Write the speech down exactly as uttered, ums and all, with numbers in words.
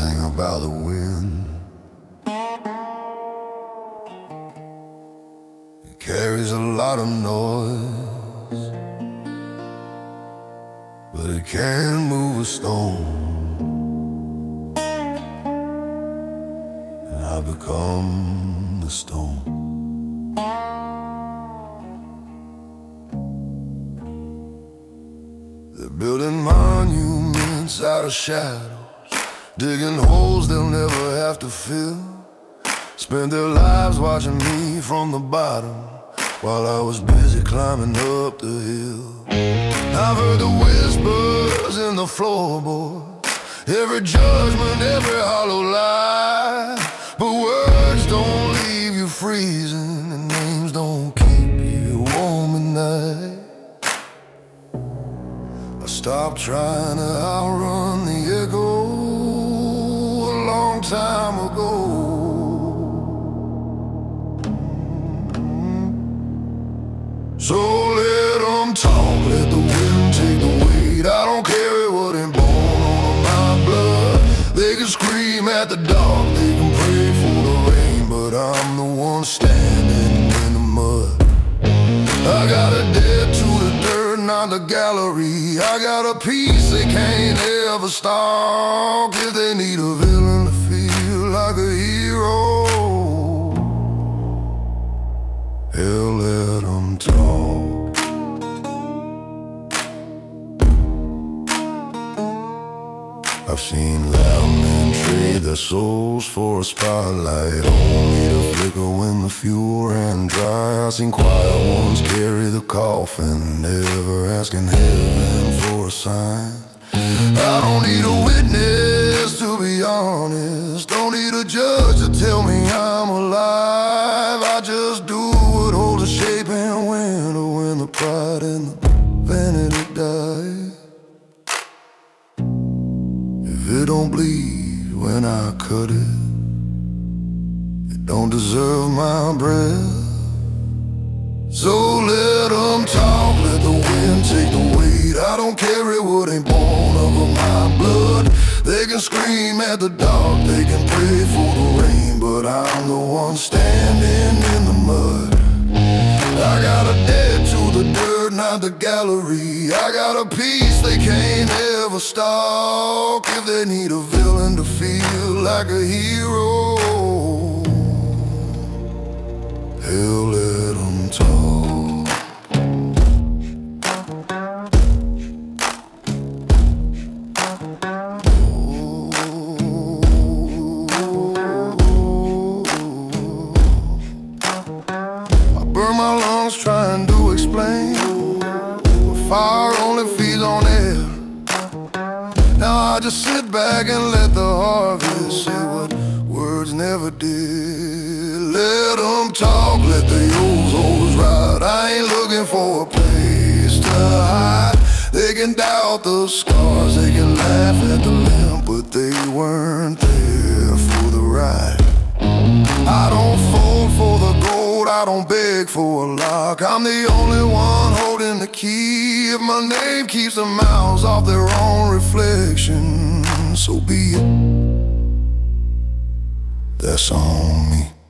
thing about the wind. It carries a lot of noise, but it can't move a stone. And I become the stone. They're building monuments out of shadows, digging holes they'll never have to fill. Spent their lives watching me from the bottom while I was busy climbing up the hill. I've heard the whispers in the floorboards, every judgment, every hollow lie. But words don't leave you freezing, and names don't keep you warm at night. I stopped trying to outrun the echo a long time ago. So let them talk, let the wind take the weight. I don't carry what ain't born on my blood. They can scream at the dark, they can pray for the rain, but I'm the one standing in the mud. I got a debt to the dirt, not the gallery. I got a piece they can't ever stalk. If they need a villain to feel like a hero, hell, let them talk. I've seen loud men trade their souls for a spotlight, only to flicker when the fuel ran dry. I've seen quiet ones carry the coffin, never asking heaven for a sign. I don't need a witness to be honest, don't need a judge to tell me I'm alive. I just do what holds a shape and when, or when the pride and the vanity die. If it don't bleed when I cut it, it don't deserve my breath. So let them talk, let the wind take the weight. I don't carry what ain't born over my blood. They can scream at the dark, they can pray for the rain, but I'm the one standing in the mud. I got a debt to the dirt, not the gallery. I got a piece they can't ever stalk. If they need a villain to feel like a hero, hell, let them talk. Burn my lungs trying to explain, but fire only feeds on air. Now I just sit back and let the harvest say what words never did. Let them talk, let the Ozos ride. I ain't looking for a place to hide. They can doubt the scars, they can laugh at the limp, but they weren't there for the ride. I don't fold for the gold, I don't beg for a lock. I'm the only one holding the key. If my name keeps the mouths off their own reflection, so be it. That's on me.